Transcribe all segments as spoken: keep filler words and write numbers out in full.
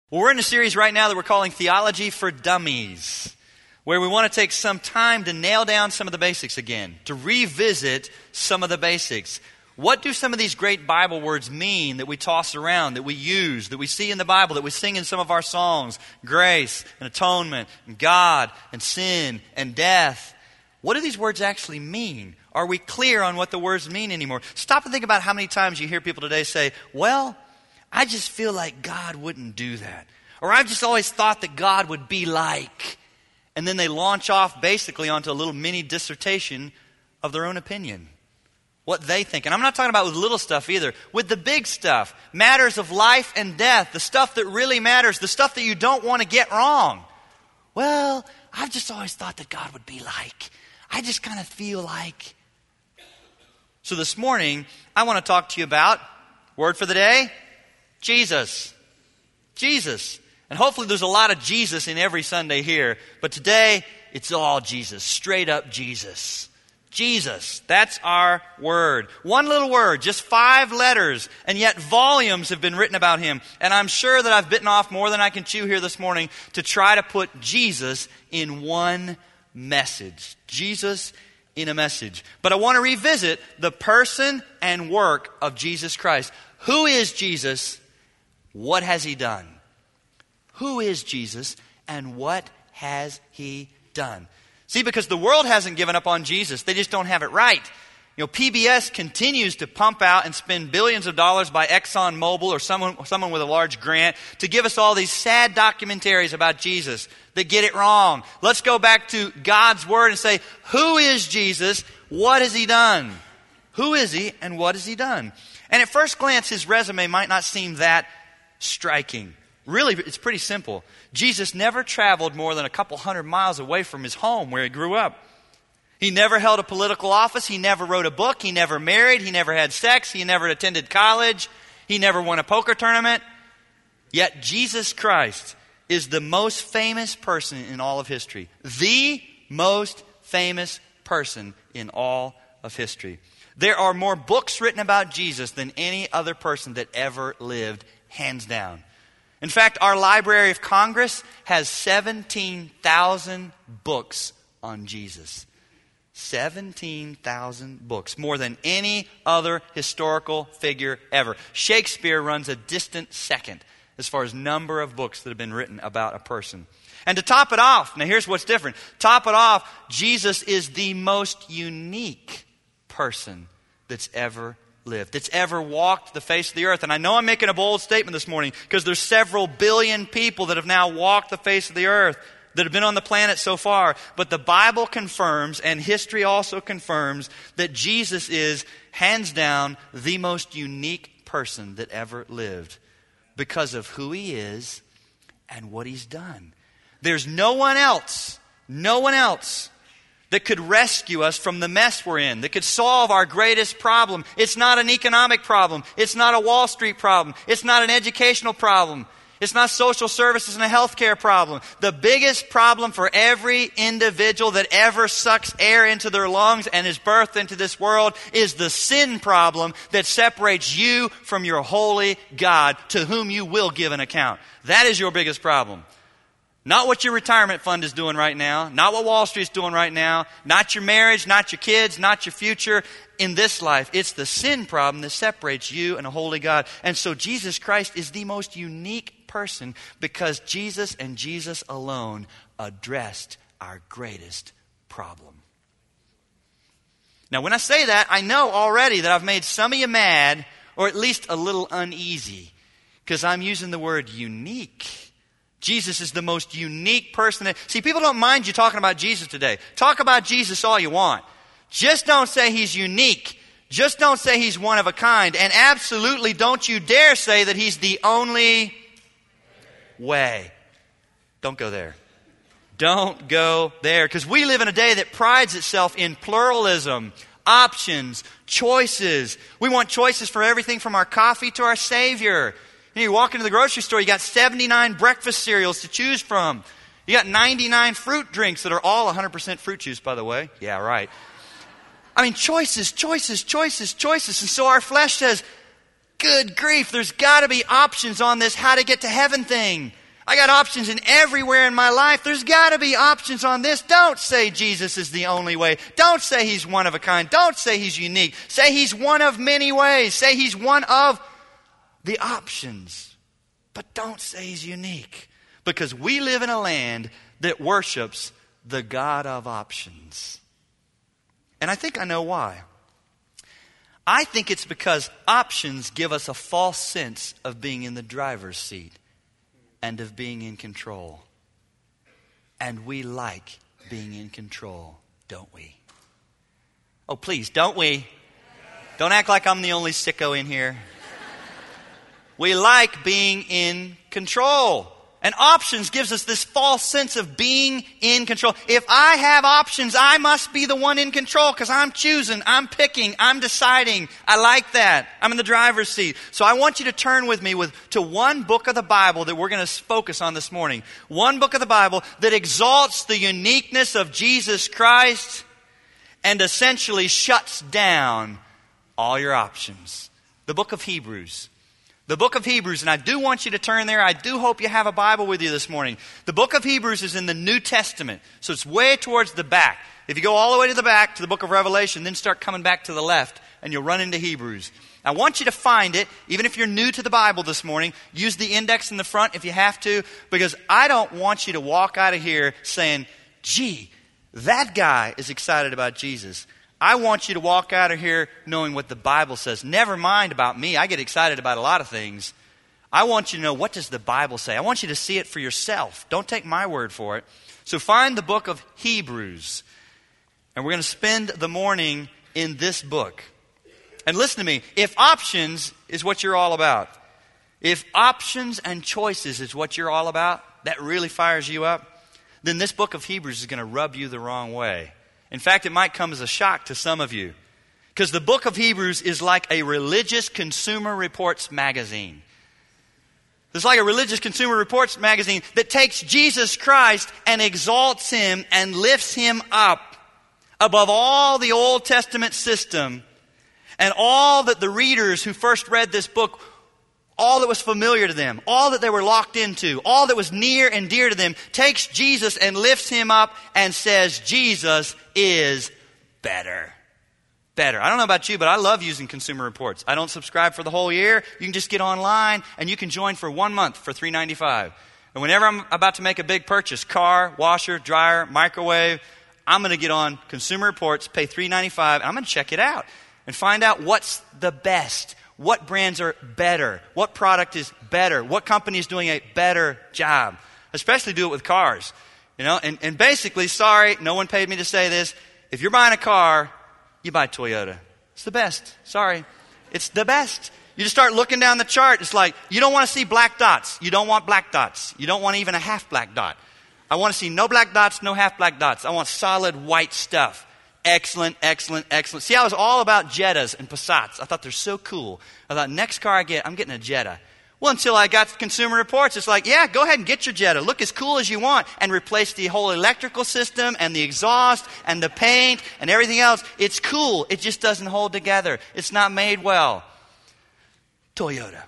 Well, we're in a series right now that we're calling Theology for Dummies, where we want to take some time to nail down some of the basics again, to revisit some of the basics. What do some of these great Bible words mean that we toss around, that we use, that we see in the Bible, that we sing in some of our songs? Grace and atonement and God and sin and death. What do these words actually mean? Are we clear on what the words mean anymore? Stop and think about how many times you hear people today say, well, I just feel like God wouldn't do that. Or I've just always thought that God would be like. And then they launch off basically onto a little mini dissertation of their own opinion. What they think. And I'm not talking about with little stuff either. With the big stuff. Matters of life and death. The stuff that really matters. The stuff that you don't want to get wrong. Well, I've just always thought that God would be like. I just kind of feel like. So this morning, I want to talk to you about, word for the day, Jesus. Jesus. And hopefully there's a lot of Jesus in every Sunday here. But today, it's all Jesus. Straight up Jesus. Jesus. That's our word. One little word, just five letters. And yet volumes have been written about him. And I'm sure that I've bitten off more than I can chew here this morning to try to put Jesus in one message. Jesus in a message. But I want to revisit the person and work of Jesus Christ. Who is Jesus? What has he done? Who is Jesus and what has he done? See, because the world hasn't given up on Jesus. They just don't have it right. You know, P B S continues to pump out and spend billions of dollars by ExxonMobil or someone, someone with a large grant to give us all these sad documentaries about Jesus that get it wrong. Let's go back to God's Word and say, who is Jesus? What has he done? Who is he and what has he done? And at first glance, his resume might not seem that striking. Really, it's pretty simple. Jesus never traveled more than a couple hundred miles away from his home where he grew up. He never held a political office. He never wrote a book. He never married. He never had sex. He never attended college. He never won a poker tournament. Yet Jesus Christ is the most famous person in all of history. The most famous person in all of history. There are more books written about Jesus than any other person that ever lived, hands down. In fact, our Library of Congress has seventeen thousand books on Jesus. seventeen thousand books, more than any other historical figure ever. Shakespeare runs a distant second as far as number of books that have been written about a person. And to top it off, now here's what's different. Top it off, Jesus is the most unique person that's ever lived, that's ever walked the face of the earth. And I know I'm making a bold statement this morning because there's several billion people that have now walked the face of the earth, that have been on the planet so far. But the Bible confirms, and history also confirms, that Jesus is, hands down, the most unique person that ever lived because of who he is and what he's done. There's no one else, no one else that could rescue us from the mess we're in, that could solve our greatest problem. It's not an economic problem. It's not a Wall Street problem. It's not an educational problem. It's not social services and a healthcare problem. The biggest problem for every individual that ever sucks air into their lungs and is birthed into this world is the sin problem that separates you from your holy God, to whom you will give an account. That is your biggest problem. Not what your retirement fund is doing right now. Not what Wall Street's doing right now. Not your marriage, not your kids, not your future in this life. It's the sin problem that separates you and a holy God. And so Jesus Christ is the most unique person because Jesus and Jesus alone addressed our greatest problem. Now, when I say that, I know already that I've made some of you mad, or at least a little uneasy, because I'm using the word unique. Jesus is the most unique person. That, see, people don't mind you talking about Jesus today. Talk about Jesus all you want. Just don't say he's unique. Just don't say he's one of a kind. And absolutely don't you dare say that he's the only way. Don't go there. Don't go there. Because we live in a day that prides itself in pluralism, options, choices. We want choices for everything from our coffee to our Savior. You know, you walk into the grocery store, you got seventy-nine breakfast cereals to choose from. You got ninety-nine fruit drinks that are all one hundred percent fruit juice, by the way. Yeah, right. I mean, choices, choices, choices, choices. And so our flesh says, good grief, there's got to be options on this how to get to heaven thing. I got options in everywhere in my life. There's got to be options on this. Don't say Jesus is the only way. Don't say he's one of a kind. Don't say he's unique. Say he's one of many ways. Say he's one of the options. But don't say he's unique. Because we live in a land that worships the God of options. And I think I know why. I think it's because options give us a false sense of being in the driver's seat and of being in control. And we like being in control, don't we? Oh, please, don't we? Don't act like I'm the only sicko in here. We like being in control. And options gives us this false sense of being in control. If I have options, I must be the one in control because I'm choosing, I'm picking, I'm deciding. I like that. I'm in the driver's seat. So I want you to turn with me with to one book of the Bible that we're going to focus on this morning. One book of the Bible that exalts the uniqueness of Jesus Christ and essentially shuts down all your options. The book of Hebrews. The book of Hebrews, and I do want you to turn there. I do hope you have a Bible with you this morning. The book of Hebrews is in the New Testament, so it's way towards the back. If you go all the way to the back to the book of Revelation, then start coming back to the left, and you'll run into Hebrews. I want you to find it, even if you're new to the Bible this morning. Use the index in the front if you have to, because I don't want you to walk out of here saying, gee, that guy is excited about Jesus. I want you to walk out of here knowing what the Bible says. Never mind about me. I get excited about a lot of things. I want you to know, what does the Bible say? I want you to see it for yourself. Don't take my word for it. So find the book of Hebrews. And we're going to spend the morning in this book. And listen to me. If options is what you're all about, if options and choices is what you're all about, that really fires you up, then this book of Hebrews is going to rub you the wrong way. In fact, it might come as a shock to some of you. Because the book of Hebrews is like a religious Consumer Reports magazine. It's like a religious Consumer Reports magazine that takes Jesus Christ and exalts him and lifts him up above all the Old Testament system and all that the readers who first read this book, all that was familiar to them, all that they were locked into, all that was near and dear to them, takes Jesus and lifts him up and says, Jesus is better. Better. I don't know about you, but I love using Consumer Reports. I don't subscribe for the whole year. You can just get online and you can join for one month for three dollars and ninety-five cents. And whenever I'm about to make a big purchase, car, washer, dryer, microwave, I'm going to get on Consumer Reports, pay three dollars and ninety-five cents, and I'm going to check it out and find out what's the best. What brands are better? What product is better? What company is doing a better job? Especially do it with cars. You know, and, and basically, sorry, no one paid me to say this. If you're buying a car, you buy Toyota. It's the best. Sorry. It's the best. You just start looking down the chart. It's like, you don't want to see black dots. You don't want black dots. You don't want even a half black dot. I want to see no black dots, no half black dots. I want solid white stuff. Excellent, excellent, excellent. See, I was all about Jettas and Passats. I thought they're so cool. I thought, next car I get, I'm getting a Jetta. Well, until I got Consumer Reports, it's like, yeah, go ahead and get your Jetta. Look as cool as you want and replace the whole electrical system and the exhaust and the paint and everything else. It's cool. It just doesn't hold together. It's not made well. Toyota.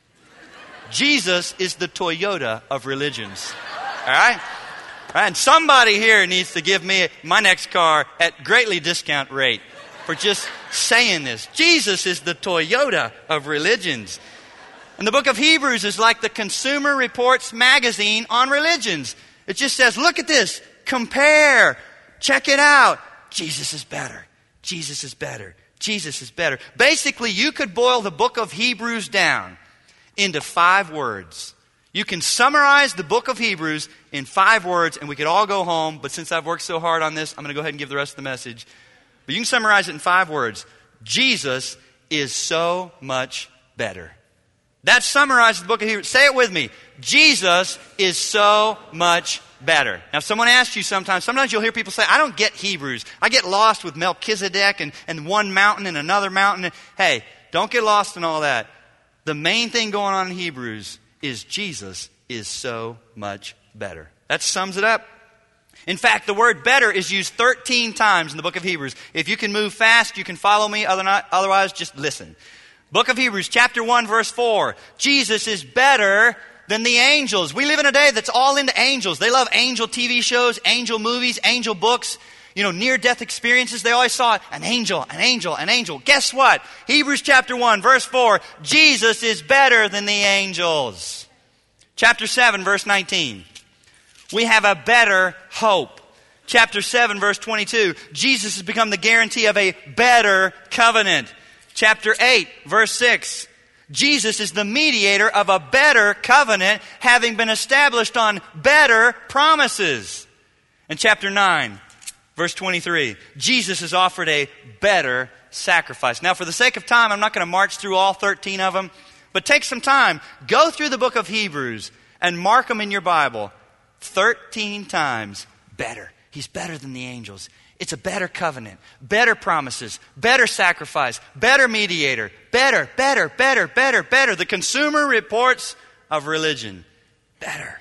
Jesus is the Toyota of religions. All right? And somebody here needs to give me my next car at greatly discount rate for just saying this. Jesus is the Toyota of religions. And the book of Hebrews is like the Consumer Reports magazine on religions. It just says, look at this. Compare. Check it out. Jesus is better. Jesus is better. Jesus is better. Basically, you could boil the book of Hebrews down into five words. You can summarize the book of Hebrews in five words, and we could all go home. But since I've worked so hard on this, I'm going to go ahead and give the rest of the message. But you can summarize it in five words. Jesus is so much better. That summarizes the book of Hebrews. Say it with me. Jesus is so much better. Now, if someone asks you sometimes, sometimes you'll hear people say, I don't get Hebrews. I get lost with Melchizedek and, and one mountain and another mountain. Hey, don't get lost in all that. The main thing going on in Hebrews is Jesus is so much better. That sums it up. In fact, the word better is used thirteen times in the book of Hebrews. If you can move fast, you can follow me. Otherwise, just listen. Book of Hebrews, chapter one, verse four. Jesus is better than the angels. We live in a day that's all into angels. They love angel T V shows, angel movies, angel books. You know, near-death experiences, they always saw an angel, an angel, an angel. Guess what? Hebrews chapter one, verse four, Jesus is better than the angels. Chapter seven, verse nineteen, we have a better hope. Chapter seven, verse twenty-two, Jesus has become the guarantee of a better covenant. Chapter eight, verse six, Jesus is the mediator of a better covenant, having been established on better promises. And chapter nine, verse twenty-three, Jesus has offered a better sacrifice. Now, for the sake of time, I'm not going to march through all thirteen of them, but take some time, go through the book of Hebrews and mark them in your Bible. thirteen times better. He's better than the angels. It's a better covenant, better promises, better sacrifice, better mediator, better, better, better, better, better. The Consumer Reports of religion. Better.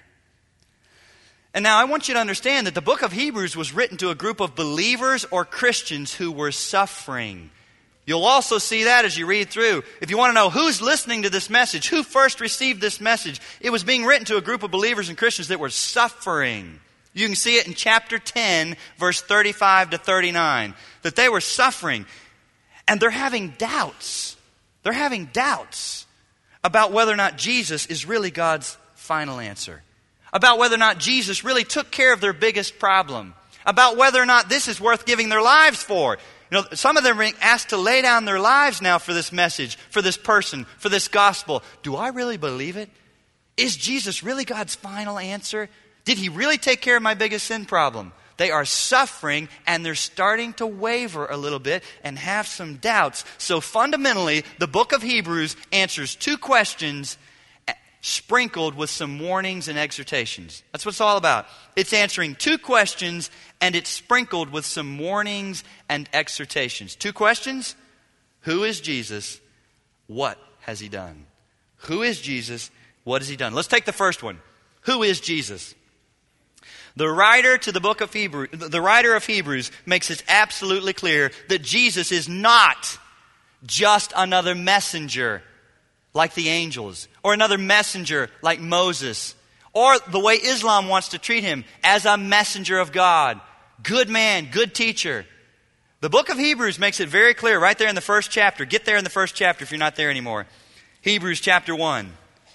And now I want you to understand that the book of Hebrews was written to a group of believers or Christians who were suffering. You'll also see that as you read through. If you want to know who's listening to this message, who first received this message, it was being written to a group of believers and Christians that were suffering. You can see it in chapter ten, verse thirty-five to thirty-nine, that they were suffering. And they're having doubts. They're having doubts about whether or not Jesus is really God's final answer. About whether or not Jesus really took care of their biggest problem. About whether or not this is worth giving their lives for. You know, some of them are being asked to lay down their lives now for this message, for this person, for this gospel. Do I really believe it? Is Jesus really God's final answer? Did he really take care of my biggest sin problem? They are suffering and they're starting to waver a little bit and have some doubts. So fundamentally, the book of Hebrews answers two questions sprinkled with some warnings and exhortations. That's what it's all about. It's answering two questions and it's sprinkled with some warnings and exhortations. Two questions. Who is Jesus? What has he done? Who is Jesus? What has he done? Let's take the first one. Who is Jesus? The writer to the book of Hebrews, the writer of Hebrews makes it absolutely clear that Jesus is not just another messenger like the angels, or another messenger like Moses, or the way Islam wants to treat him, as a messenger of God. Good man, good teacher. The book of Hebrews makes it very clear right there in the first chapter. Get there in the first chapter if you're not there anymore. Hebrews chapter one.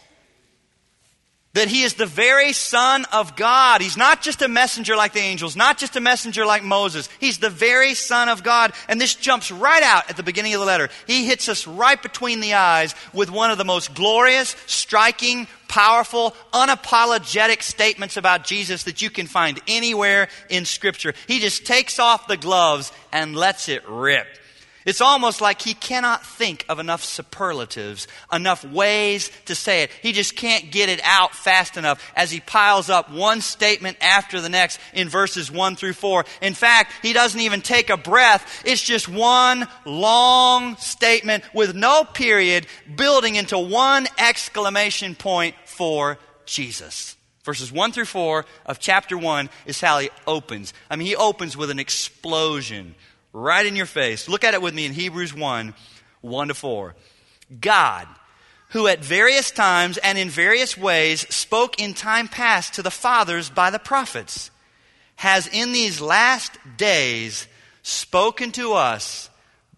That he is the very Son of God. He's not just a messenger like the angels, not just a messenger like Moses. He's the very Son of God. And this jumps right out at the beginning of the letter. He hits us right between the eyes with one of the most glorious, striking, powerful, unapologetic statements about Jesus that you can find anywhere in Scripture. He just takes off the gloves and lets it rip. It's almost like he cannot think of enough superlatives, enough ways to say it. He just can't get it out fast enough as he piles up one statement after the next in verses one through four. In fact, he doesn't even take a breath. It's just one long statement with no period building into one exclamation point for Jesus. Verses one through four of chapter one is how he opens. I mean, he opens with an explosion. Right in your face. Look at it with me in Hebrews one, one to four. God, who at various times and in various ways spoke in time past to the fathers by the prophets, has in these last days spoken to us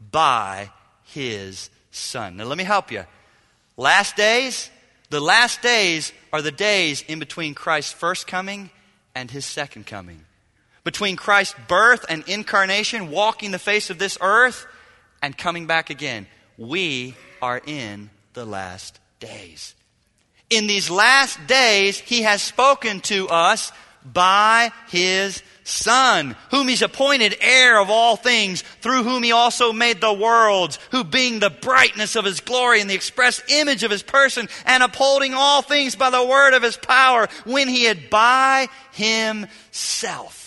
by his Son. Now let me help you. Last days, the last days are the days in between Christ's first coming and his second coming. Between Christ's birth and incarnation, walking the face of this earth, and coming back again. We are in the last days. In these last days, he has spoken to us by his Son, whom he's appointed heir of all things, through whom he also made the worlds, who being the brightness of his glory and the express image of his person, and upholding all things by the word of his power, when he had by himself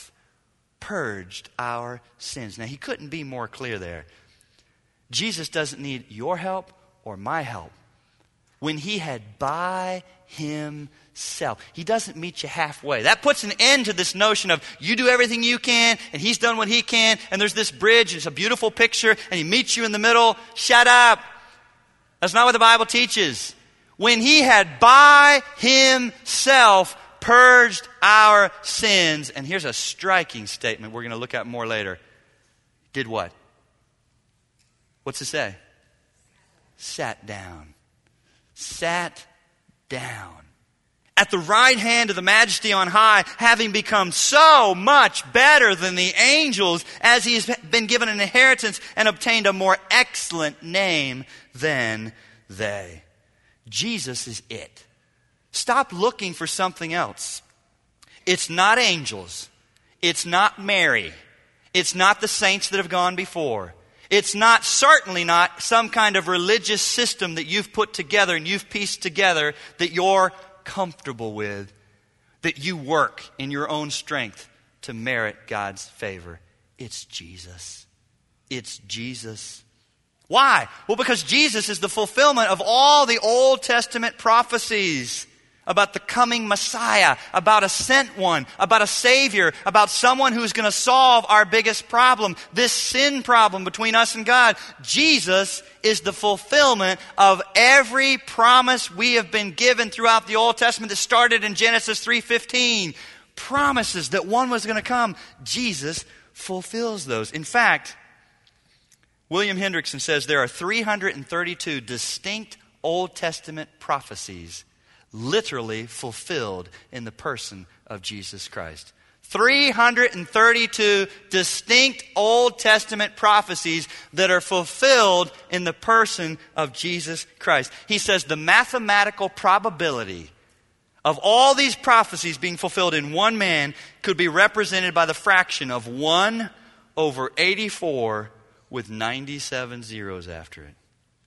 purged our sins. Now, he couldn't be more clear there. Jesus doesn't need your help or my help. When he had by himself, he doesn't meet you halfway. That puts an end to this notion of you do everything you can and he's done what he can and there's this bridge, it's a beautiful picture and he meets you in the middle. Shut up. That's not what the Bible teaches. when he had by himself purged our sins. And here's a striking statement we're going to look at more later. Did what? What's it say? Sat down. Sat down. At the right hand of the Majesty on high, having become so much better than the angels, as he has been given an inheritance and obtained a more excellent name than they. Jesus is it. Stop looking for something else. It's not angels. It's not Mary. It's not the saints that have gone before. It's not, certainly not, some kind of religious system that you've put together and you've pieced together that you're comfortable with, that you work in your own strength to merit God's favor. It's Jesus. It's Jesus. Why? Well, because Jesus is the fulfillment of all the Old Testament prophecies about the coming Messiah, about a sent one, about a Savior, about someone who's going to solve our biggest problem, this sin problem between us and God. Jesus is the fulfillment of every promise we have been given throughout the Old Testament that started in Genesis three fifteen. Promises that one was going to come. Jesus fulfills those. In fact, William Hendrickson says there are three hundred thirty-two distinct Old Testament prophecies literally fulfilled in the person of Jesus Christ. three hundred thirty-two distinct Old Testament prophecies that are fulfilled in the person of Jesus Christ. He says the mathematical probability of all these prophecies being fulfilled in one man could be represented by the fraction of one over eighty-four with ninety-seven zeros after it.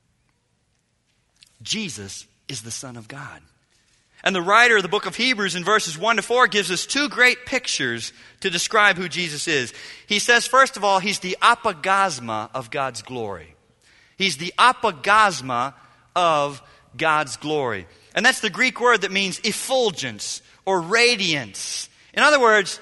Jesus is the Son of God. And the writer of the book of Hebrews in verses one to four gives us two great pictures to describe who Jesus is. He says, first of all, he's the apogasma of God's glory. He's the apogasma of God's glory. And that's the Greek word that means effulgence or radiance. In other words,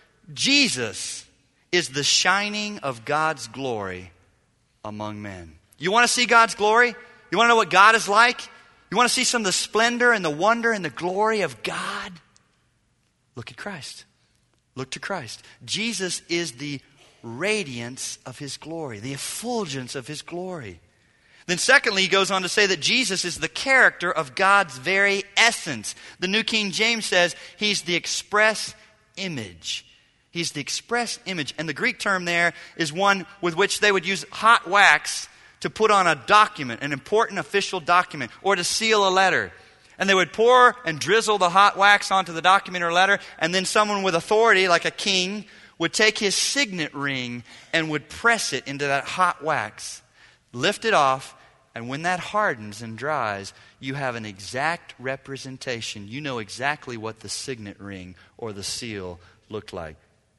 Jesus is the shining of God's glory among men. You want to see God's glory? You want to know what God is like? You want to see some of the splendor and the wonder and the glory of God? Look at Christ. Look to Christ. Jesus is the radiance of His glory, the effulgence of His glory. Then secondly, he goes on to say that Jesus is the character of God's very essence. The New King James says He's the express image. He's the express image. And the Greek term there is one with which they would use hot wax to put on a document, an important official document, or to seal a letter. And they would pour and drizzle the hot wax onto the document or letter, and then someone with authority, like a king, would take his signet ring and would press it into that hot wax, lift it off, and when that hardens and dries, you have an exact representation. You know exactly what the signet ring or the seal looked like.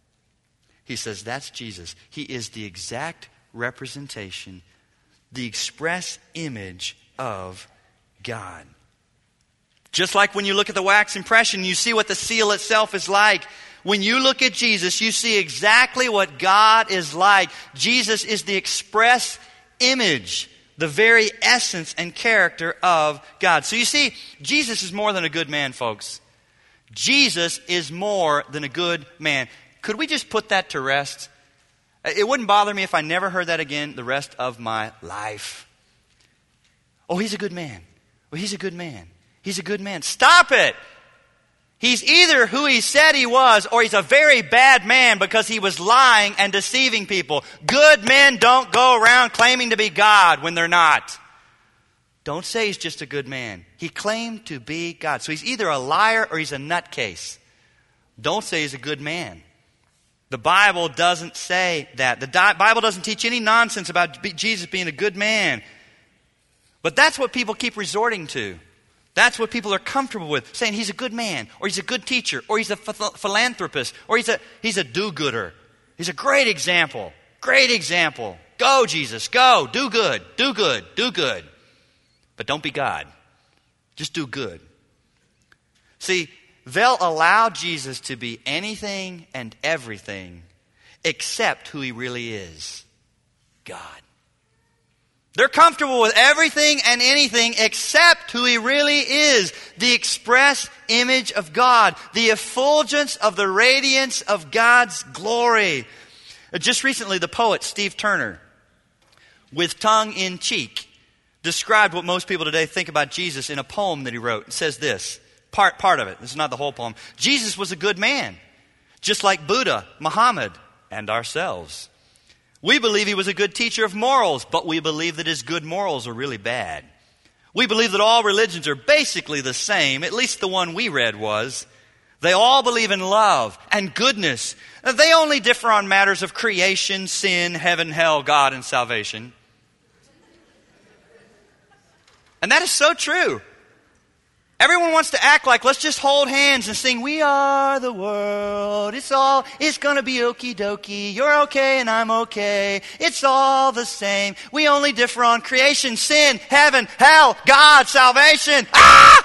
He says that's Jesus. He is the exact representation, the express image of God. Just like when you look at the wax impression, you see what the seal itself is like. When you look at Jesus, you see exactly what God is like. Jesus is the express image, the very essence and character of God. So you see, Jesus is more than a good man, folks. Jesus is more than a good man. Could we just put that to rest? It wouldn't bother me if I never heard that again the rest of my life. Oh, he's a good man. Well, he's a good man. He's a good man. Stop it! He's either who he said he was, or he's a very bad man because he was lying and deceiving people. Good men don't go around claiming to be God when they're not. Don't say he's just a good man. He claimed to be God. So he's either a liar or he's a nutcase. Don't say he's a good man. The Bible doesn't say that. The Di- Bible doesn't teach any nonsense about be- Jesus being a good man. But that's what people keep resorting to. That's what people are comfortable with, saying he's a good man, or he's a good teacher, or he's a ph- philanthropist, or he's a, he's a do-gooder. He's a great example. Great example. Go, Jesus, go. Do good, do good, do good. But don't be God. Just do good. See, they'll allow Jesus to be anything and everything except who he really is, God. They're comfortable with everything and anything except who he really is, the express image of God, the effulgence of the radiance of God's glory. Just recently, the poet Steve Turner, with tongue in cheek, described what most people today think about Jesus in a poem that he wrote. It says this, part, part of it, this is not the whole poem. Jesus was a good man, just like Buddha, Muhammad, and ourselves. We believe he was a good teacher of morals, but we believe that his good morals are really bad. We believe that all religions are basically the same, at least the one we read was. They all believe in love and goodness. They only differ on matters of creation, sin, heaven, hell, God, and salvation. And that is so true. Everyone wants to act like, let's just hold hands and sing, we are the world. It's all, it's going to be okie dokie. You're okay and I'm okay. It's all the same. We only differ on creation, sin, heaven, hell, God, salvation. Ah!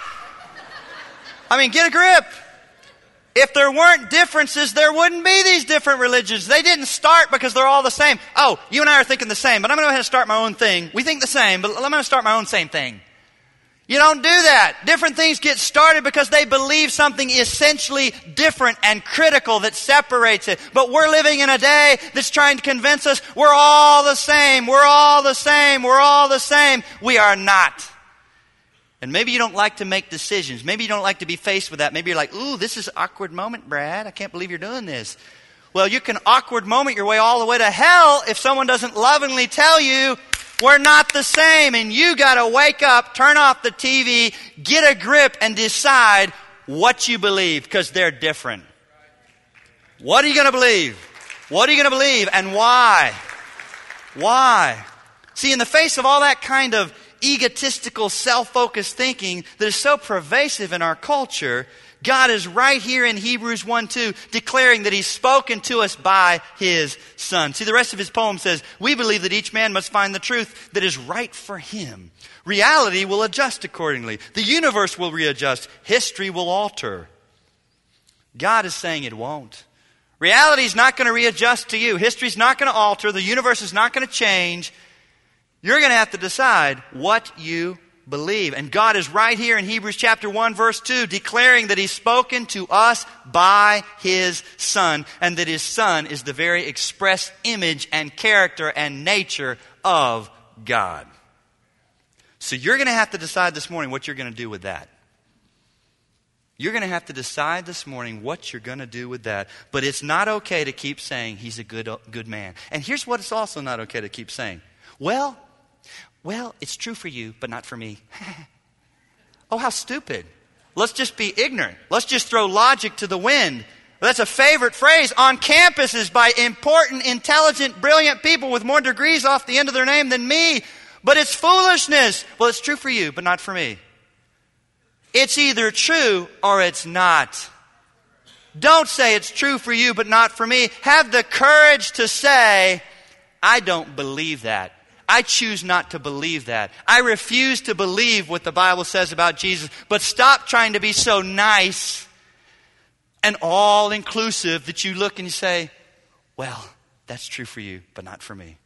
I mean, get a grip. If there weren't differences, there wouldn't be these different religions. They didn't start because they're all the same. Oh, you and I are thinking the same, but I'm going to go ahead and start my own thing. We think the same, but I'm going to start my own same thing. You don't do that. Different things get started because they believe something essentially different and critical that separates it. But we're living in a day that's trying to convince us we're all the same, we're all the same, we're all the same. We are not. And maybe you don't like to make decisions. Maybe you don't like to be faced with that. Maybe you're like, ooh, this is an awkward moment, Brad. I can't believe you're doing this. Well, you can awkward moment your way all the way to hell if someone doesn't lovingly tell you, we're not the same, and you got to wake up, turn off the T V, get a grip, and decide what you believe, because they're different. What are you going to believe? What are you going to believe, and why? Why? See, in the face of all that kind of egotistical, self-focused thinking that is so pervasive in our culture, God is right here in Hebrews one two declaring that He's spoken to us by His Son. See, the rest of his poem says, we believe that each man must find the truth that is right for him. Reality will adjust accordingly. The universe will readjust. History will alter. God is saying it won't. Reality is not going to readjust to you. History is not going to alter. The universe is not going to change. You're going to have to decide what you believe. And God is right here in Hebrews chapter one verse two declaring that He's spoken to us by His Son, and that His Son is the very express image and character and nature of God. So you're going to have to decide this morning what you're going to do with that. You're going to have to decide this morning what you're going to do with that. But it's not okay to keep saying he's a good, good man. And here's what it's also not okay to keep saying. Well, Well, it's true for you, but not for me. Oh, how stupid. Let's just be ignorant. Let's just throw logic to the wind. That's a favorite phrase on campuses by important, intelligent, brilliant people with more degrees off the end of their name than me. But it's foolishness. Well, it's true for you, but not for me. It's either true or it's not. Don't say it's true for you, but not for me. Have the courage to say, I don't believe that. I choose not to believe that. I refuse to believe what the Bible says about Jesus. But stop trying to be so nice and all-inclusive that you look and you say, well, that's true for you, but not for me.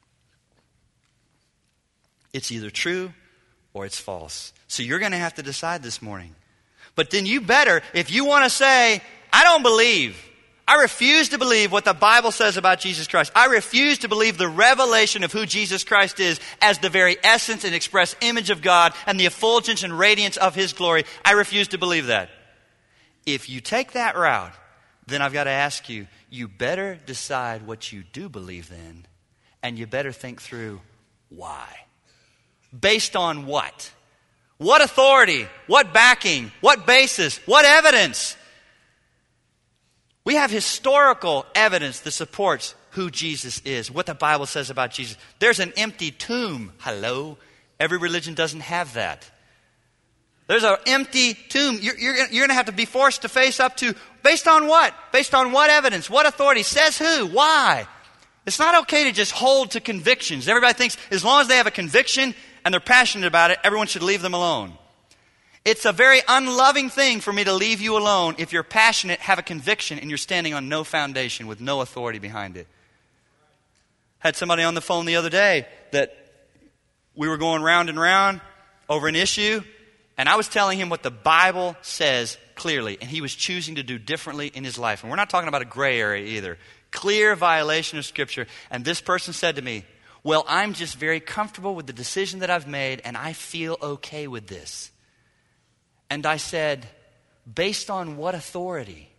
It's either true or it's false. So you're going to have to decide this morning. But then you better, if you want to say, I don't believe, I refuse to believe what the Bible says about Jesus Christ. I refuse to believe the revelation of who Jesus Christ is as the very essence and express image of God and the effulgence and radiance of His glory. I refuse to believe that. If you take that route, then I've got to ask you, you better decide what you do believe then, and you better think through why. Based on what? What authority? What backing? What basis? What evidence? We have historical evidence that supports who Jesus is, what the Bible says about Jesus. There's an empty tomb. Hello? Every religion doesn't have that. There's an empty tomb. You're, you're, you're going to have to be forced to face up to, based on what? Based on what evidence? What authority? Says who? Why? It's not okay to just hold to convictions. Everybody thinks as long as they have a conviction and they're passionate about it, everyone should leave them alone. It's a very unloving thing for me to leave you alone if you're passionate, have a conviction, and you're standing on no foundation with no authority behind it. Had somebody on the phone the other day that we were going round and round over an issue, and I was telling him what the Bible says clearly, and he was choosing to do differently in his life. And we're not talking about a gray area either. Clear violation of Scripture. And this person said to me, well, I'm just very comfortable with the decision that I've made, and I feel okay with this. And I said, based on what authority?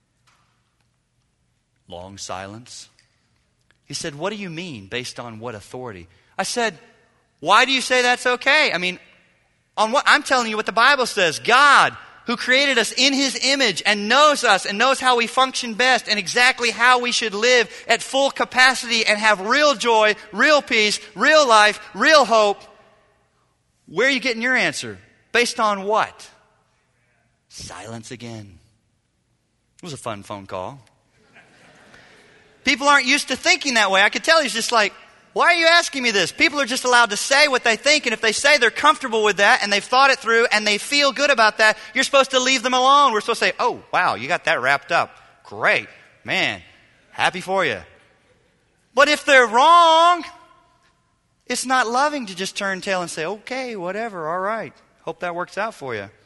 Long silence. He said, what do you mean, based on what authority? I said, why do you say that's okay? I mean, on what? I'm telling you what the Bible says. God, who created us in His image and knows us and knows how we function best and exactly how we should live at full capacity and have real joy, real peace, real life, real hope. Where are you getting your answer? Based on what? Silence again. It was a fun phone call. People aren't used to thinking that way. I could tell he's just like, why are you asking me this? People are just allowed to say what they think, and if they say they're comfortable with that and they've thought it through and they feel good about that, you're supposed to leave them alone. We're supposed to say, oh, wow, you got that wrapped up. Great. Man, happy for you. But if they're wrong, it's not loving to just turn tail and say, okay, whatever, all right. Hope that works out for you.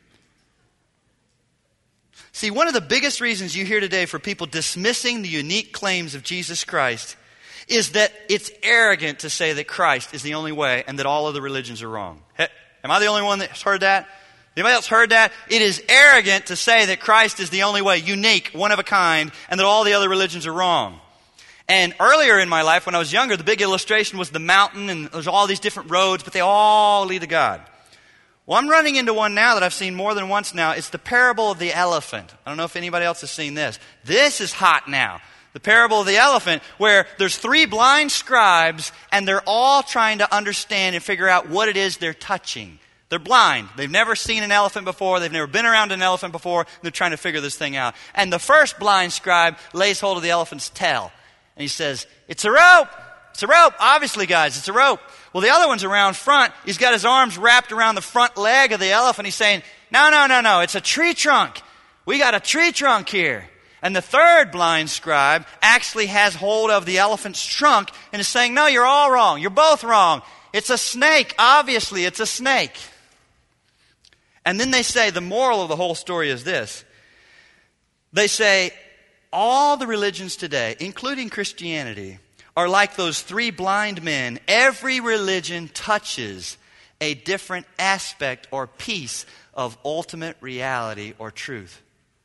See, one of the biggest reasons you hear today for people dismissing the unique claims of Jesus Christ is that it's arrogant to say that Christ is the only way and that all other religions are wrong. Hey, am I the only one that's heard that? Anybody else heard that? It is arrogant to say that Christ is the only way, unique, one of a kind, and that all the other religions are wrong. And earlier in my life, when I was younger, the big illustration was the mountain, and there's all these different roads, but they all lead to God. Well, I'm running into one now that I've seen more than once now. It's the parable of the elephant. I don't know if anybody else has seen this. This is hot now. The parable of the elephant, where there's three blind scribes, and they're all trying to understand and figure out what it is they're touching. They're blind. They've never seen an elephant before. They've never been around an elephant before. They're trying to figure this thing out. And the first blind scribe lays hold of the elephant's tail. And he says, it's a rope. It's a rope. Obviously, guys, it's a rope. Well, the other one's around front. He's got his arms wrapped around the front leg of the elephant. He's saying, no, no, no, no. It's a tree trunk. We got a tree trunk here. And the third blind scribe actually has hold of the elephant's trunk and is saying, no, you're all wrong. You're both wrong. It's a snake. Obviously, it's a snake. And then they say, the moral of the whole story is this. They say, all the religions today, including Christianity, are like those three blind men. Every religion touches a different aspect or piece of ultimate reality or truth.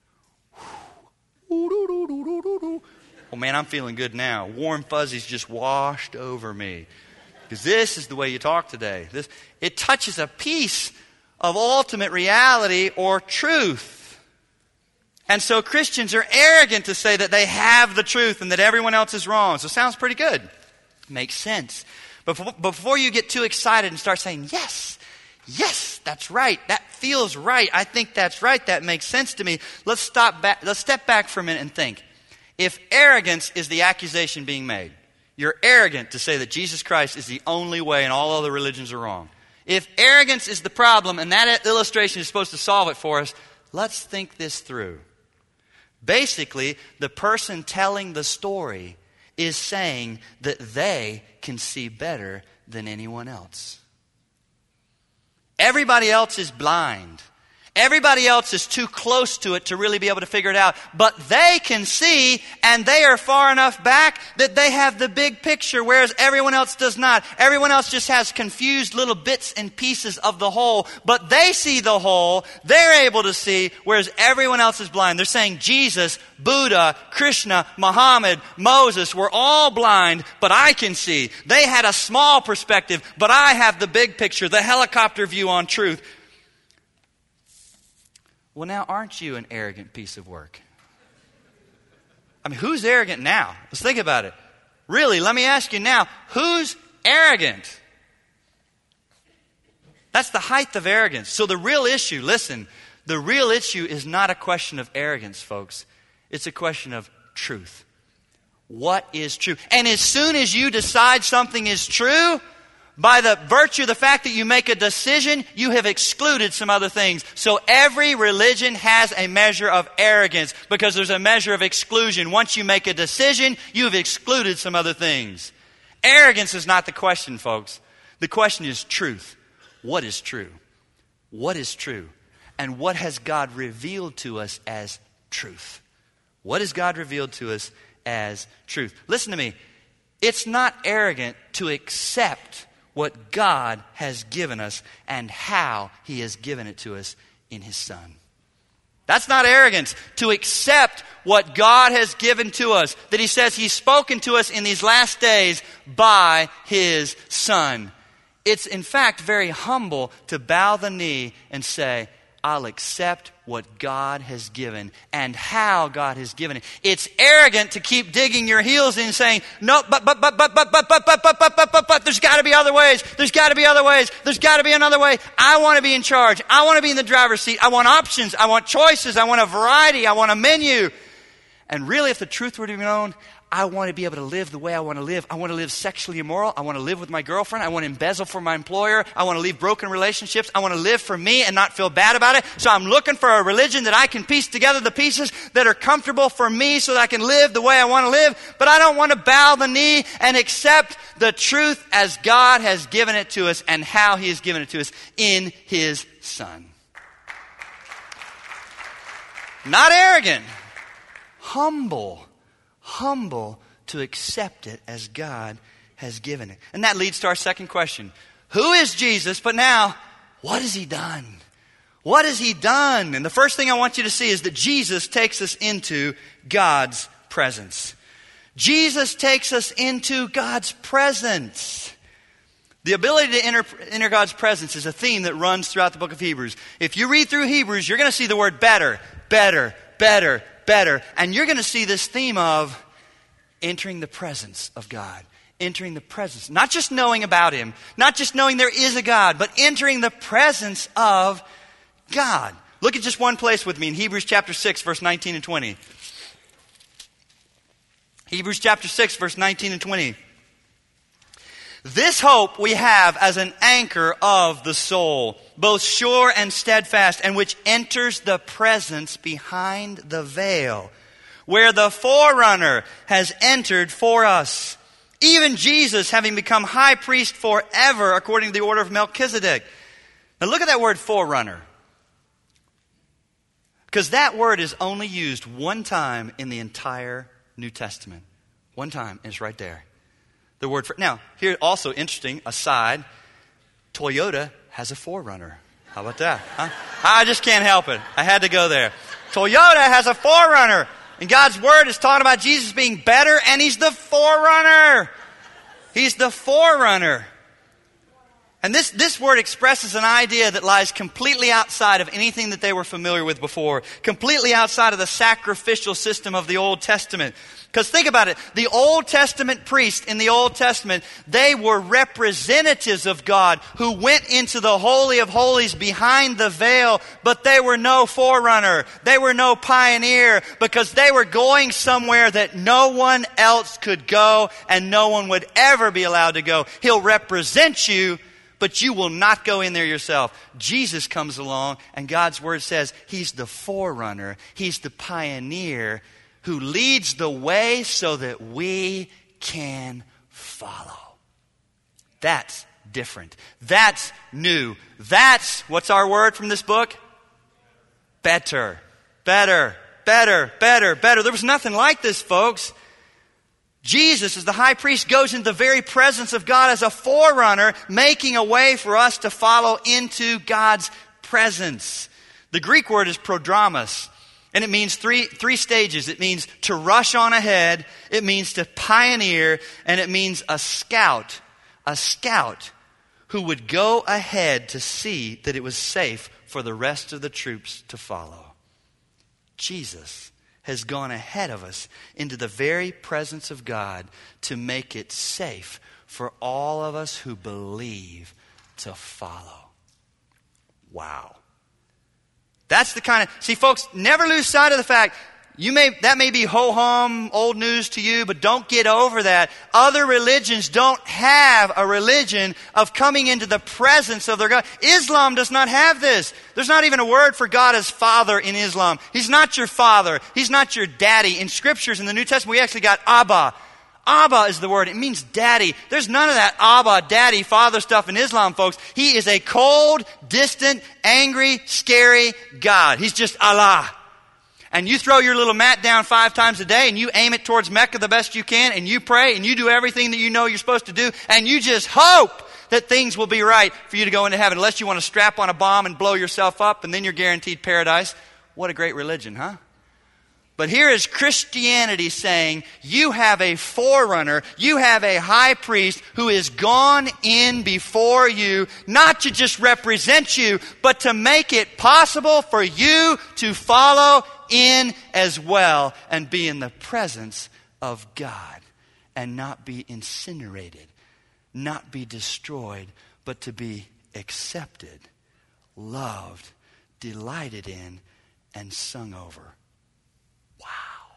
Oh man, I'm feeling good now. Warm fuzzies just washed over me. Because this is the way you talk today. This, it touches a piece of ultimate reality or truth. And so Christians are arrogant to say that they have the truth and that everyone else is wrong. So it sounds pretty good. Makes sense. But before, before you get too excited and start saying, yes, yes, that's right. That feels right. I think that's right. That makes sense to me. Let's stop back. Let's step back for a minute and think. If arrogance is the accusation being made, you're arrogant to say that Jesus Christ is the only way and all other religions are wrong. If arrogance is the problem and that illustration is supposed to solve it for us, let's think this through. Basically, the person telling the story is saying that they can see better than anyone else. Everybody else is blind. Everybody else is too close to it to really be able to figure it out. But they can see, and they are far enough back that they have the big picture, whereas everyone else does not. Everyone else just has confused little bits and pieces of the whole. But they see the whole. They're able to see, whereas everyone else is blind. They're saying Jesus, Buddha, Krishna, Muhammad, Moses, we're all blind, but I can see. They had a small perspective, but I have the big picture, the helicopter view on truth. Well, now, aren't you an arrogant piece of work? I mean, who's arrogant now? Let's think about it. Really, let me ask you now, who's arrogant? That's the height of arrogance. So the real issue, listen, the real issue is not a question of arrogance, folks. It's a question of truth. What is true? And as soon as you decide something is true, by the virtue of the fact that you make a decision, you have excluded some other things. So every religion has a measure of arrogance because there's a measure of exclusion. Once you make a decision, you've excluded some other things. Arrogance is not the question, folks. The question is truth. What is true? What is true? And what has God revealed to us as truth? What has God revealed to us as truth? Listen to me. It's not arrogant to accept what God has given us and how He has given it to us in His Son. That's not arrogance to accept what God has given to us, that He says He's spoken to us in these last days by His Son. It's in fact very humble to bow the knee and say, I'll accept what God has given and how God has given it. It's arrogant to keep digging your heels in saying, no, but, but, but, but, but, but, but, but, but, but, but, but, but, there's got to be other ways. There's got to be other ways. There's got to be another way. I want to be in charge. I want to be in the driver's seat. I want options. I want choices. I want a variety. I want a menu. And really, if the truth were to be known, I want to be able to live the way I want to live. I want to live sexually immoral. I want to live with my girlfriend. I want to embezzle for my employer. I want to leave broken relationships. I want to live for me and not feel bad about it. So I'm looking for a religion that I can piece together the pieces that are comfortable for me so that I can live the way I want to live. But I don't want to bow the knee and accept the truth as God has given it to us and how He has given it to us in His Son. Not arrogant. Humble. Humble to accept it as God has given it. And that leads to our second question. Who is Jesus? But now, what has He done? What has He done? And the first thing I want you to see is that Jesus takes us into God's presence. Jesus takes us into God's presence. The ability to enter, enter God's presence is a theme that runs throughout the book of Hebrews. If you read through Hebrews, you're going to see the word better, better, better, better. And you're going to see this theme of entering the presence of God. Entering the presence. Not just knowing about Him. Not just knowing there is a God. But entering the presence of God. Look at just one place with me in Hebrews chapter six, verse nineteen and twenty. Hebrews chapter six, verse nineteen and twenty. This hope we have as an anchor of the soul, both sure and steadfast, and which enters the presence behind the veil, where the forerunner has entered for us, even Jesus having become high priest forever according to the order of Melchizedek. Now look at that word forerunner. Because that word is only used one time in the entire New Testament. One time, and it's right there. The word for, now, here also interesting, aside, Toyota has a forerunner. How about that? Huh? I just can't help it. I had to go there. Toyota has a forerunner. And God's Word is talking about Jesus being better, and He's the forerunner. He's the forerunner. And this, this word expresses an idea that lies completely outside of anything that they were familiar with before. Completely outside of the sacrificial system of the Old Testament. Because think about it. The Old Testament priests in the Old Testament, they were representatives of God who went into the Holy of Holies behind the veil, but they were no forerunner. They were no pioneer because they were going somewhere that no one else could go and no one would ever be allowed to go. He'll represent you, but you will not go in there yourself. Jesus comes along and God's Word says He's the forerunner. He's the pioneer who leads the way so that we can follow. That's different. That's new. That's, what's our word from this book? Better. Better. Better. Better. Better. There was nothing like this, folks. Jesus, as the high priest, goes into the very presence of God as a forerunner, making a way for us to follow into God's presence. The Greek word is prodromos. And it means three three stages. It means to rush on ahead. It means to pioneer. And it means a scout. A scout who would go ahead to see that it was safe for the rest of the troops to follow. Jesus has gone ahead of us into the very presence of God to make it safe for all of us who believe to follow. Wow. That's the kind of, see folks, never lose sight of the fact, you may, that may be ho-hum, old news to you, but don't get over that. Other religions don't have a religion of coming into the presence of their God. Islam does not have this. There's not even a word for God as Father in Islam. He's not your father. He's not your daddy. In scriptures in the New Testament, we actually got Abba. Abba is the word. It means daddy. There's none of that Abba, daddy, father stuff in Islam, folks. He is a cold, distant, angry, scary God. He's just Allah. And you throw your little mat down five times a day and you aim it towards Mecca the best you can and you pray and you do everything that you know you're supposed to do and you just hope that things will be right for you to go into heaven, unless you want to strap on a bomb and blow yourself up and then you're guaranteed paradise. What a great religion, huh? But here is Christianity saying, you have a forerunner, you have a high priest who is gone in before you, not to just represent you, but to make it possible for you to follow in as well and be in the presence of God and not be incinerated, not be destroyed, but to be accepted, loved, delighted in, and sung over. Wow.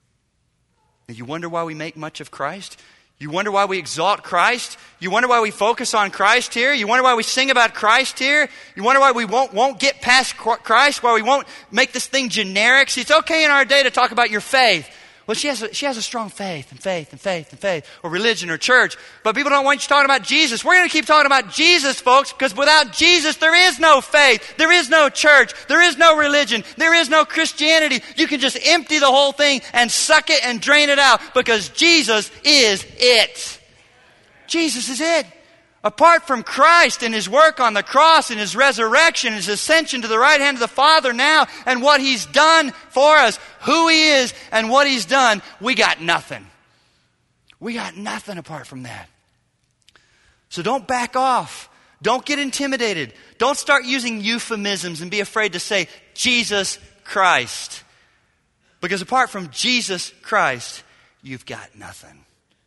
And you wonder why we make much of Christ? You wonder why we exalt Christ? You wonder why we focus on Christ here? You wonder why we sing about Christ here? You wonder why we won't, won't get past Christ? Why we won't make this thing generic? See, it's okay in our day to talk about your faith. Well, she has a, she has a strong faith and faith and faith and faith, or religion or church. But people don't want you talking about Jesus. We're going to keep talking about Jesus, folks, because without Jesus, there is no faith. There is no church. There is no religion. There is no Christianity. You can just empty the whole thing and suck it and drain it out because Jesus is it. Jesus is it. Apart from Christ and His work on the cross and His resurrection, His ascension to the right hand of the Father now, and what He's done for us, who He is and what He's done, we got nothing. We got nothing apart from that. So don't back off. Don't get intimidated. Don't start using euphemisms and be afraid to say Jesus Christ. Because apart from Jesus Christ, you've got nothing.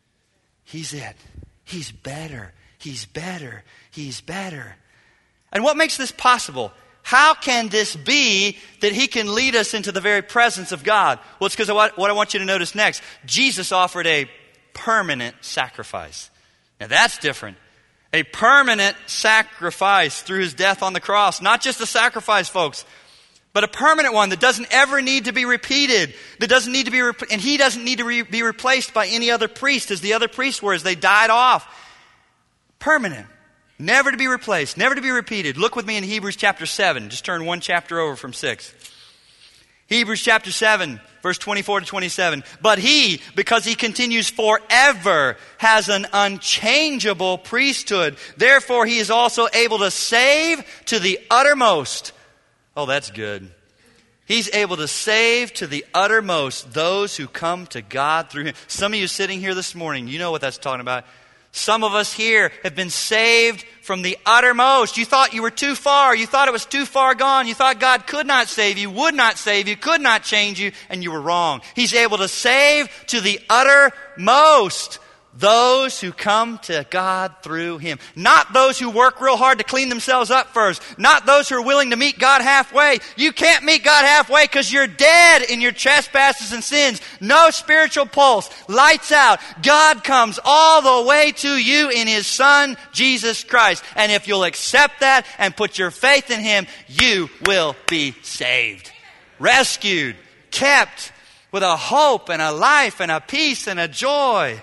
He's it. He's better. He's better. He's better. And what makes this possible? How can this be that He can lead us into the very presence of God? Well, it's because of what, what I want you to notice next. Jesus offered a permanent sacrifice. Now that's different. A permanent sacrifice through His death on the cross. Not just a sacrifice, folks, but a permanent one that doesn't ever need to be repeated. That doesn't need to be, rep- and He doesn't need to re- be replaced by any other priest as the other priests were as they died off. Permanent. Never to be replaced. Never to be repeated. Look with me in Hebrews chapter seven. Just turn one chapter over from six. Hebrews chapter seven, verse twenty-four to twenty-seven. But He, because He continues forever, has an unchangeable priesthood. Therefore He is also able to save to the uttermost. Oh, that's good. He's able to save to the uttermost those who come to God through Him. Some of you sitting here this morning, you know what that's talking about. Some of us here have been saved from the uttermost. You thought you were too far. You thought it was too far gone. You thought God could not save you, would not save you, could not change you, and you were wrong. He's able to save to the uttermost those who come to God through Him. Not those who work real hard to clean themselves up first. Not those who are willing to meet God halfway. You can't meet God halfway because you're dead in your trespasses and sins. No spiritual pulse. Lights out. God comes all the way to you in His Son, Jesus Christ. And if you'll accept that and put your faith in Him, you will be saved. Rescued. Kept with a hope and a life and a peace and a joy.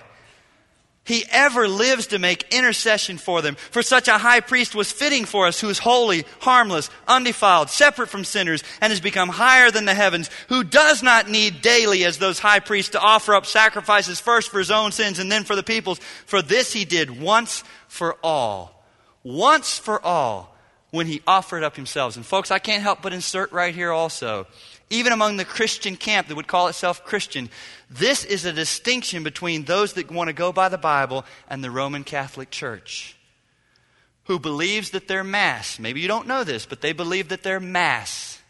He ever lives to make intercession for them. For such a high priest was fitting for us, who is holy, harmless, undefiled, separate from sinners, and has become higher than the heavens, who does not need daily, as those high priests, to offer up sacrifices first for His own sins and then for the people's. For this He did once for all. Once for all, when He offered up Himself. And folks, I can't help but insert right here also, even among the Christian camp that would call itself Christian, this is a distinction between those that want to go by the Bible and the Roman Catholic Church, who believes that their Mass, maybe you don't know this, but they believe that their Mass,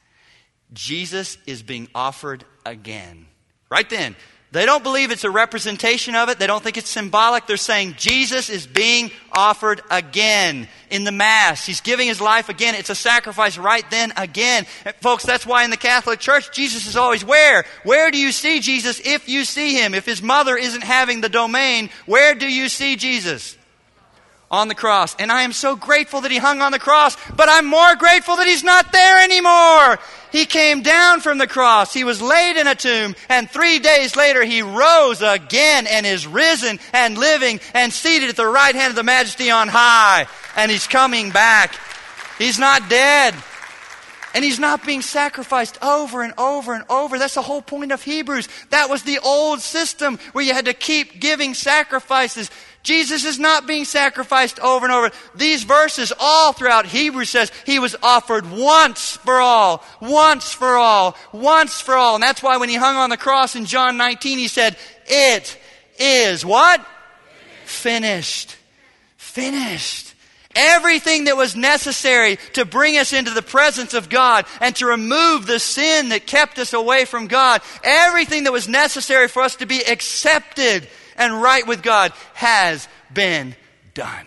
Jesus is being offered again. Right then. They don't believe it's a representation of it. They don't think it's symbolic. They're saying Jesus is being offered again in the Mass. He's giving His life again. It's a sacrifice right then again. And folks, that's why in the Catholic Church, Jesus is always where? Where do you see Jesus if you see Him? If His mother isn't having the domain, where do you see Jesus? On the cross. And I am so grateful that He hung on the cross, but I'm more grateful that He's not there anymore. He came down from the cross. He was laid in a tomb. And three days later, he rose again and is risen and living and seated at the right hand of the Majesty on high. And he's coming back. He's not dead. And he's not being sacrificed over and over and over. That's the whole point of Hebrews. That was the old system where you had to keep giving sacrifices. Jesus is not being sacrificed over and over. These verses all throughout Hebrews says he was offered once for all, once for all, once for all. And that's why when he hung on the cross in John nineteen, he said, it is what? Finished. Finished. Everything that was necessary to bring us into the presence of God and to remove the sin that kept us away from God, everything that was necessary for us to be accepted and right with God has been done.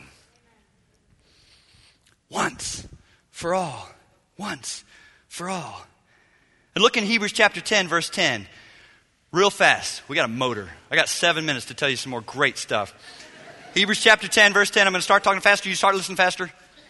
Once for all. Once for all. And look in Hebrews chapter ten, verse ten. Real fast. We got a motor. I got seven minutes to tell you some more great stuff. Hebrews chapter ten, verse ten. I'm going to start talking faster. You start listening faster.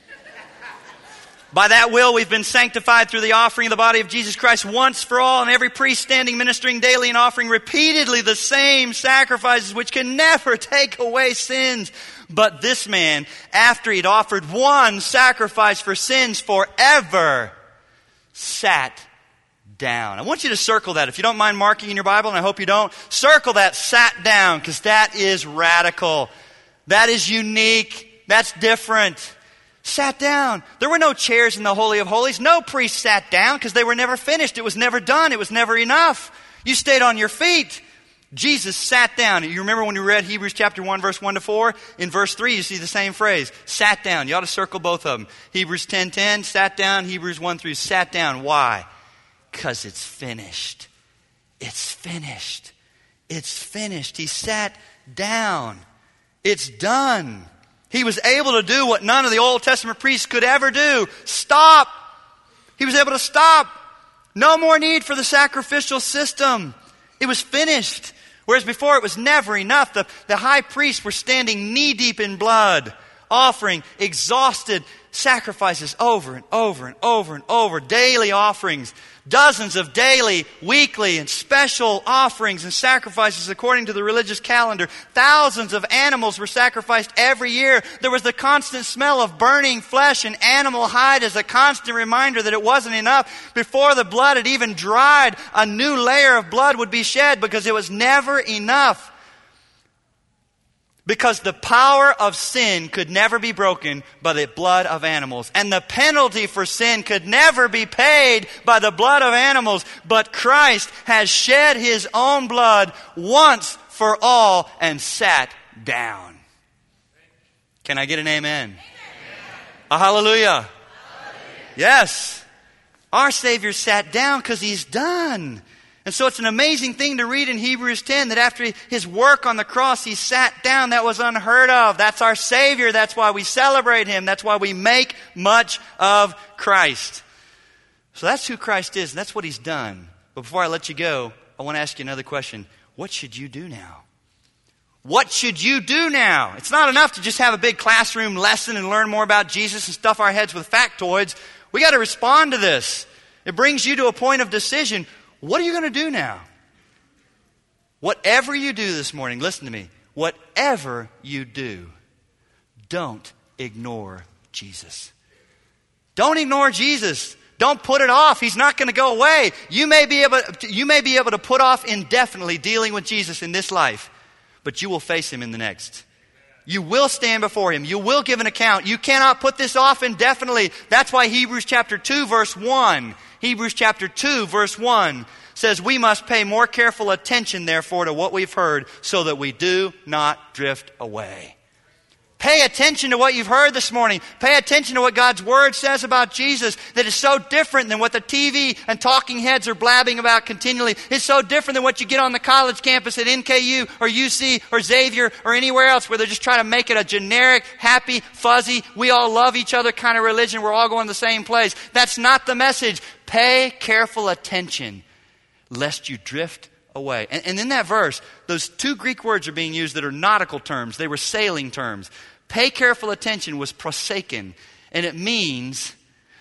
By that will we've been sanctified through the offering of the body of Jesus Christ once for all, and every priest standing ministering daily and offering repeatedly the same sacrifices which can never take away sins. But this man, after he'd offered one sacrifice for sins forever, sat down. I want you to circle that. If you don't mind marking in your Bible, and I hope you don't, circle that sat down, because that is radical. That is unique. That's different. Sat down. There were no chairs in the Holy of Holies. No priest sat down because they were never finished. It was never done. It was never enough. You stayed on your feet. Jesus sat down. You remember when we read Hebrews chapter one, verse one to four? In verse three, you see the same phrase. Sat down. You ought to circle both of them. Hebrews ten ten, sat down. Hebrews one three, sat down. Why? Because it's finished. It's finished. It's finished. He sat down. It's done. He was able to do what none of the Old Testament priests could ever do. Stop. He was able to stop. No more need for the sacrificial system. It was finished. Whereas before it was never enough. The, the high priests were standing knee deep in blood, offering exhausted sacrifices over and over and over and over. Daily offerings. Dozens of daily, weekly, and special offerings and sacrifices according to the religious calendar. Thousands of animals were sacrificed every year. There was the constant smell of burning flesh and animal hide as a constant reminder that it wasn't enough. Before the blood had even dried, a new layer of blood would be shed because it was never enough. Because the power of sin could never be broken by the blood of animals. And the penalty for sin could never be paid by the blood of animals. But Christ has shed his own blood once for all and sat down. Can I get an amen? Amen. A hallelujah. Hallelujah. Yes. Our Savior sat down because he's done. And so it's an amazing thing to read in Hebrews ten that after his work on the cross, he sat down. That was unheard of. That's our Savior. That's why we celebrate him. That's why we make much of Christ. So that's who Christ is, and that's what he's done. But before I let you go, I want to ask you another question. What should you do now? What should you do now? It's not enough to just have a big classroom lesson and learn more about Jesus and stuff our heads with factoids. We got to respond to this. It brings you to a point of decision. What are you going to do now? Whatever you do this morning, listen to me. Whatever you do, don't ignore Jesus. Don't ignore Jesus. Don't put it off. He's not going to go away. You may be able to, you may be able to put off indefinitely dealing with Jesus in this life, but you will face him in the next. You will stand before him. You will give an account. You cannot put this off indefinitely. That's why Hebrews chapter two, verse one, Hebrews chapter two, verse one says, we must pay more careful attention, therefore, to what we've heard so that we do not drift away. Pay attention to what you've heard this morning. Pay attention to what God's Word says about Jesus that is so different than what the T V and talking heads are blabbing about continually. It's so different than what you get on the college campus at N K U or U C or Xavier or anywhere else where they're just trying to make it a generic, happy, fuzzy, we all love each other kind of religion. We're all going the same place. That's not the message. Pay careful attention lest you drift away. And, and in that verse, those two Greek words are being used that are nautical terms. They were sailing terms. Pay careful attention was prosaken, and it means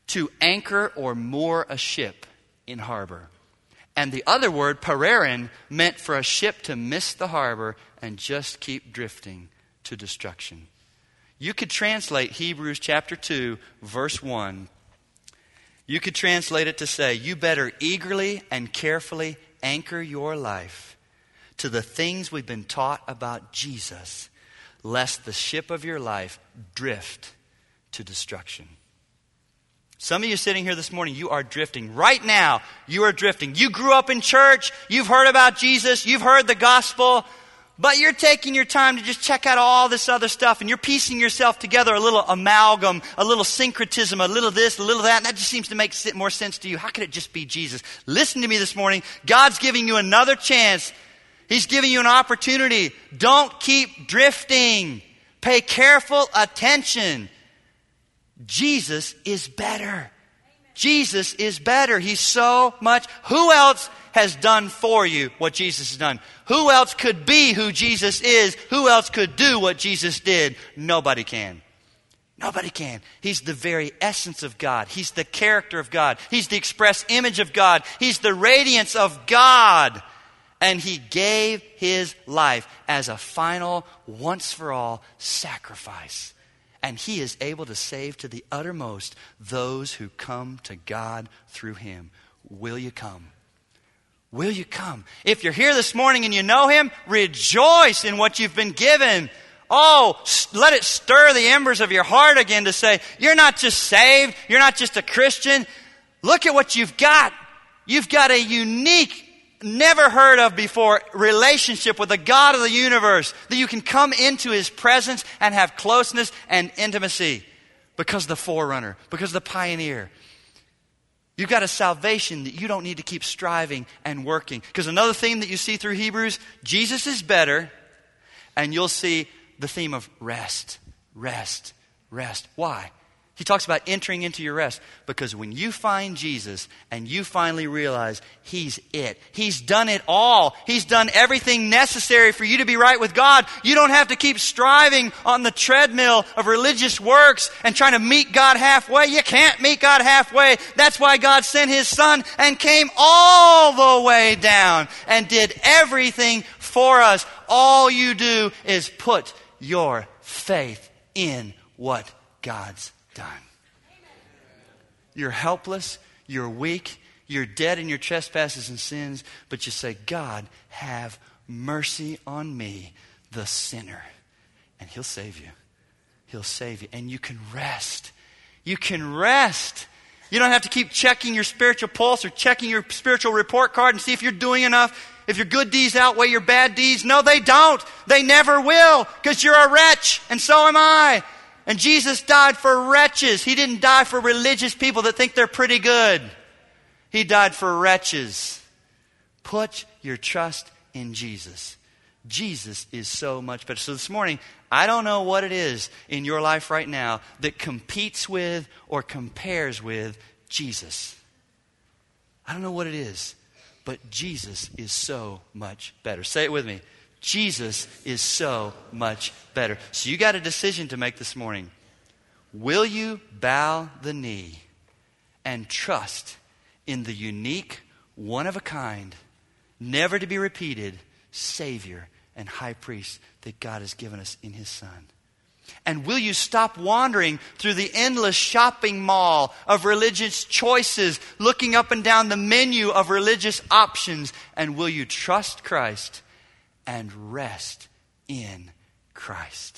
to anchor or moor a ship in harbor. And the other word, parerin, meant for a ship to miss the harbor and just keep drifting to destruction. You could translate Hebrews chapter two, verse one. You could translate it to say, you better eagerly and carefully anchor your life to the things we've been taught about Jesus, lest the ship of your life drift to destruction. Some of you sitting here this morning, you are drifting. Right now, you are drifting. You grew up in church. You've heard about Jesus. You've heard the gospel. But you're taking your time to just check out all this other stuff. And you're piecing yourself together, a little amalgam, a little syncretism, a little this, a little that. And that just seems to make more sense to you. How could it just be Jesus? Listen to me this morning. God's giving you another chance. He's giving you an opportunity. Don't keep drifting. Pay careful attention. Jesus is better. Amen. Jesus is better. He's so much. Who else has done for you what Jesus has done? Who else could be who Jesus is? Who else could do what Jesus did? Nobody can. Nobody can. He's the very essence of God. He's the character of God. He's the express image of God. He's the radiance of God. And He gave His life as a final, once-for-all sacrifice. And He is able to save to the uttermost those who come to God through Him. Will you come? Will you come? If you're here this morning and you know Him, rejoice in what you've been given. Oh, let it stir the embers of your heart again to say, you're not just saved, you're not just a Christian. Look at what you've got. You've got a unique, never heard of before relationship with the God of the universe, that you can come into His presence and have closeness and intimacy because of the forerunner, because of the pioneer. You've got a salvation that you don't need to keep striving and working. Because another theme that you see through Hebrews, Jesus is better, and you'll see the theme of rest, rest, rest. Why? He talks about entering into your rest. Because when you find Jesus and you finally realize He's it. He's done it all. He's done everything necessary for you to be right with God. You don't have to keep striving on the treadmill of religious works and trying to meet God halfway. You can't meet God halfway. That's why God sent His Son and came all the way down and did everything for us. All you do is put your faith in what God's done. You're helpless, you're weak, you're dead in your trespasses and sins, but you say, God, have mercy on me, the sinner. And He'll save you. He'll save you. And you can rest. You can rest. You don't have to keep checking your spiritual pulse or checking your spiritual report card and see if you're doing enough. If your good deeds outweigh your bad deeds. No, they don't. They never will, because you're a wretch, and so am I. And Jesus died for wretches. He didn't die for religious people that think they're pretty good. He died for wretches. Put your trust in Jesus. Jesus is so much better. So this morning, I don't know what it is in your life right now that competes with or compares with Jesus. I don't know what it is, but Jesus is so much better. Say it with me. Jesus is so much better. So you got a decision to make this morning. Will you bow the knee and trust in the unique, one-of-a-kind, never to be repeated Savior and High Priest that God has given us in His Son? And will you stop wandering through the endless shopping mall of religious choices, looking up and down the menu of religious options, and will you trust Christ and rest in Christ?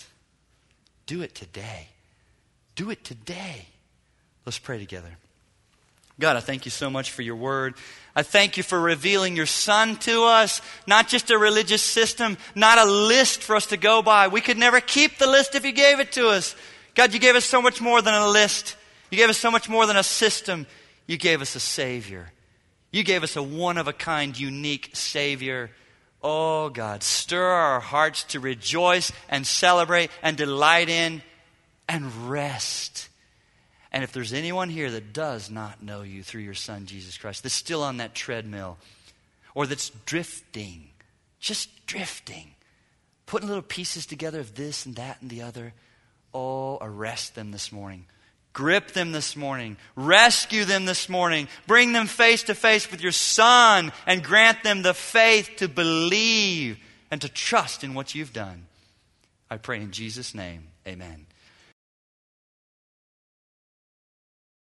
Do it today. Do it today. Let's pray together. God, I thank you so much for your word. I thank you for revealing your Son to us. Not just a religious system, not a list for us to go by. We could never keep the list if you gave it to us. God, you gave us so much more than a list. You gave us so much more than a system. You gave us a Savior. You gave us a one-of-a-kind, unique Savior. Oh, God, stir our hearts to rejoice and celebrate and delight in and rest. And if there's anyone here that does not know you through your Son, Jesus Christ, that's still on that treadmill, or that's drifting, just drifting, putting little pieces together of this and that and the other, oh, arrest them this morning. Grip them this morning. Rescue them this morning. Bring them face to face with your Son and grant them the faith to believe and to trust in what you've done. I pray in Jesus' name, amen.